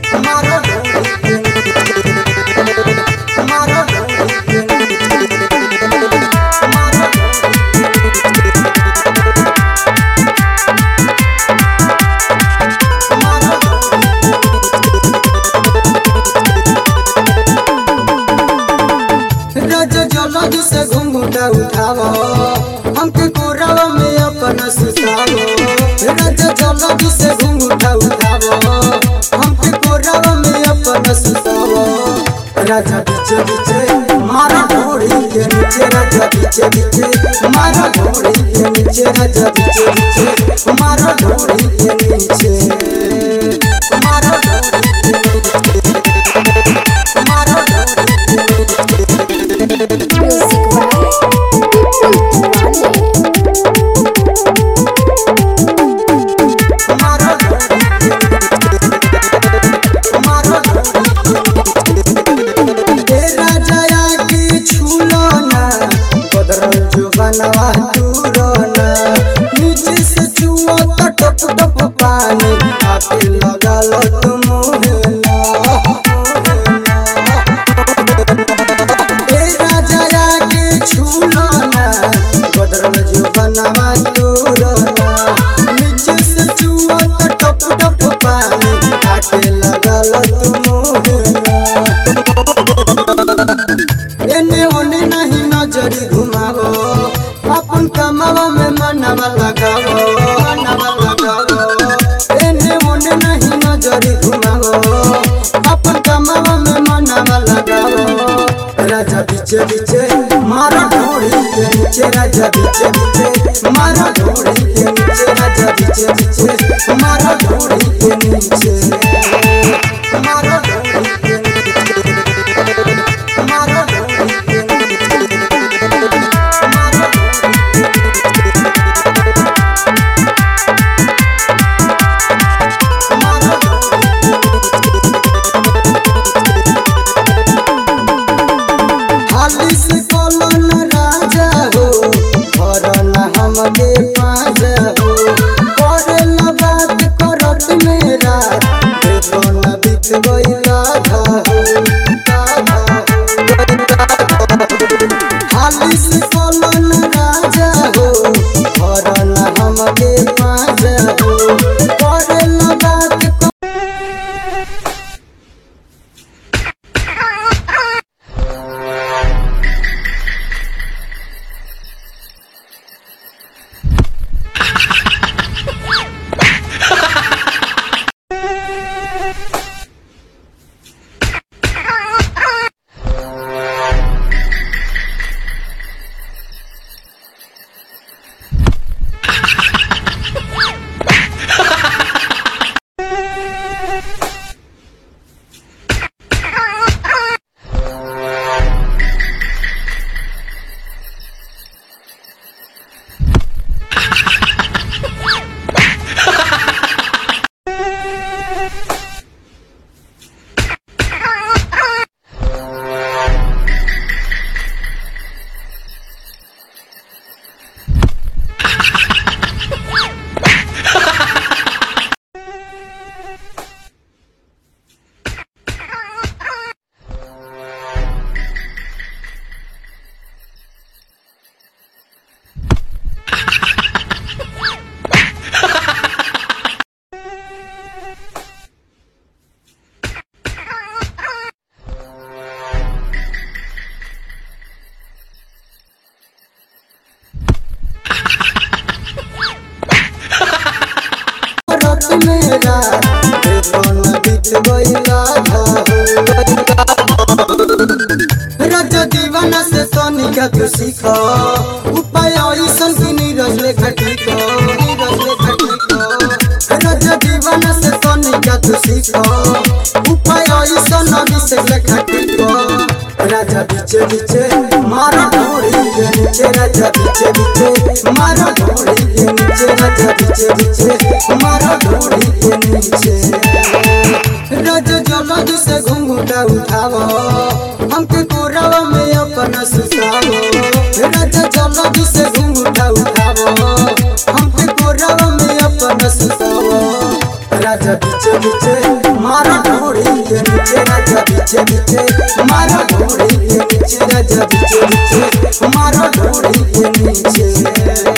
मारो ढोली मारो ढोली मारो रज जलद से घुंघटा उठावो हमके कोरावा में अपना सुतावो रज जलद से घुंघटा उठावो हमके कोरावा में अपना सुतावो राजा बीचे बीचे मारा ढोली के नीचे राजा बीचे बीचे मारा ढोली के नीचे राजा बीचे बीचे मारा ढोली के नीचे मारा ढोली के नीचे मारा बनवा दूरना नीचे से चुआ टप टप पानी आके लगा लो तुम राजा के छूलना बदरल जो बनवा दूरना नीचे से चुआ टप टप पानी आके लगा लो तुम एने ओने नहीं नजरी घुमावो अपन कमावा में मनवा लगावो एने ओने नहीं नजरी घुमावो अपन कमावा में मनवा लगावो राजा बीचे बीचे मारा ढोली के नीचे राजा बीचे बीचे मारा ढोली के नीचे राजा बीचे बीचे मारा ढोली के नीचे मारा ढोली के नीचे मारा ढोली के हाली से कोलन राजा हो भरना हमके पाजा हो करे न बात करत मेरा देखो न बीत गई राधा हो हाली से कोलन राजा हो भरना हमके पाजा हो करे न बात मेरा देखो न बीत गई राधा राजा दीवाना से सोनिका तू सीखो उपाय ऐसन की नीरज लेखा ठीको राजा दीवाना से सोनिका तू सीखो उपाय ऐसन अभिषेक लेखा ठीको राजा बीचे बीचे मारा ढोली के नीचे राजा बीचे बीचे मारा ढोली के नीचे राजा बीचे बीचे मारा ढोली के नीचे रज जलद से घुंघटा उठावो हमके कोरावा में अपना सुतावो रज जलद से घुंघटा उठावो हमके कोरावा में अपना सुतावो राजा बीचे बीचे मारा ढोली के नीचे राजा बीचे बीचे मारो ढोड़ी के नीचे राजा बीचे बीचे मारो ढोड़ी के नीचे।